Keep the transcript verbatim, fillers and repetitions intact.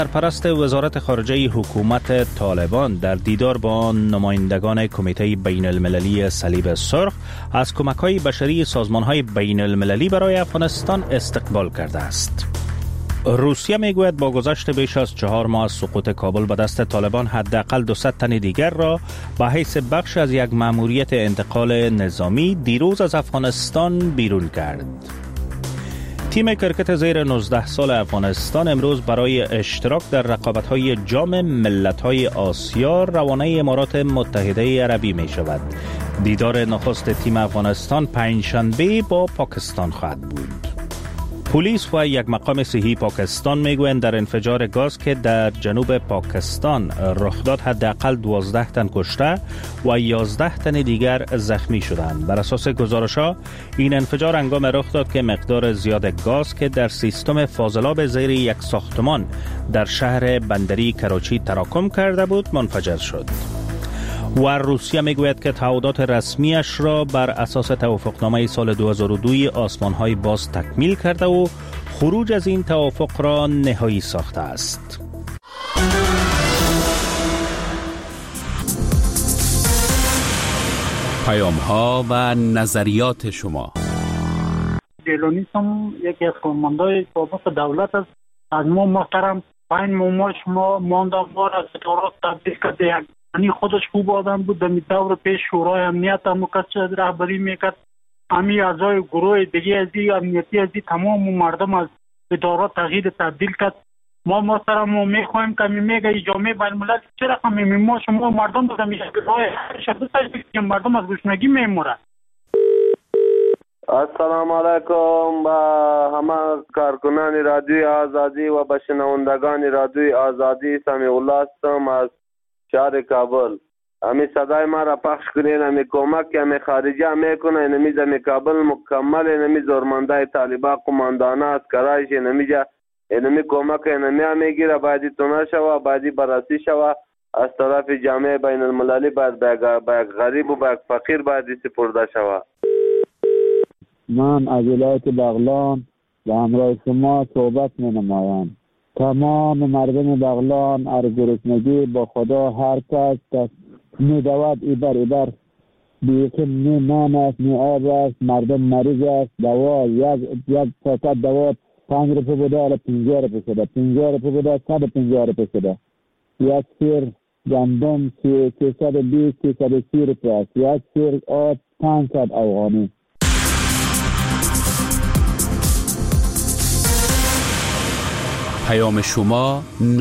سرپرست وزارت خارجه حکومت طالبان در دیدار با نمایندگان کمیته بین المللی صلیب سرخ از کمک‌های بشری سازمان‌های بین المللی برای افغانستان استقبال کرده است. روسیه میگوید با گذشت بیش از چهار ماه از سقوط کابل به دست طالبان حداقل دویست تن دیگر را به حیث بخش از یک مأموریت انتقال نظامی دیروز از افغانستان بیرون کرد. تیم کرکت زیر نوزده سال افغانستان امروز برای اشتراک در رقابت‌های جام ملت‌های آسیا روانه امارات متحده عربی می شود. دیدار نخست تیم افغانستان پنجشنبه با پاکستان خواهد بود. پلیس و یک مقام صحی پاکستان میگویند در انفجار گاز که در جنوب پاکستان رخ داد حداقل دوازده تن کشته و یازده تن دیگر زخمی شدند. بر اساس گزارش‌ها این انفجار هنگام رخ داد که مقدار زیاد گاز که در سیستم فاضلاب زیر یک ساختمان در شهر بندری کراچی تراکم کرده بود منفجر شد. و روسیه میگوید که تعهدات رسمیش را بر اساس توافقنامه سال دو هزار و دو آسمان‌های باز تکمیل کرده و خروج از این توافق را نهایی ساخته است. پیام‌ها و نظریات شما. دیلونیسم یکی از کارمندای سابق دولت است. از ما محترم پنج ماه شما مانده ما را ستارات تبدیل کرده. یعنی خودش خوب آدم بود. در دور پیش شورای امنیت هم کسی رهبری میکرد. امی اعضای گروه دیگه ازی امنیتی ازی تمام مردم از ادارات تغییر تبدیل کرد. ما محترم ما میخوایم که میگه ای جامعه بین الملل چه رقم ما شما مردم بودم میشه که مردم از گشنگی میمورن. السلام علیکم با همه کارکنان رادیوی آزادی و به شنوندگان رادیوی آزادی. سمیع الله هستم از شهر کابل. امی صدای ما را پخش کنین. امی کمک که امی خارجی میکنه اینمی زمی کابل مکمل اینمی زورمنده طالبا قماندانه از کرایش اینمی جا اینمی کمک اینمی هم میگیره. باید تونه شوه باید بررسی شوه از طرف جامعه بین المللی. باید به یک غریب و به یک فقیر باید سپرده شوه. من از ولایت بغلان و همراه شما صحبت می نمایم. تمام مردم بغلان از گرسنگی با خدا هر کس دست می دود ایبر ایبر بیکن نی نان است نی آب است. مردم مریض است. دوا یک یک پاکت دوا پنج روپه بوده حالا پنجاه روپه شده. پنجاه روپه بوده صد و پنجاه روپه شده. یک سیر گندم سیصد و بیست سیصد و سی روپه است. یک سیر آب پانصد افغانی. پیام شما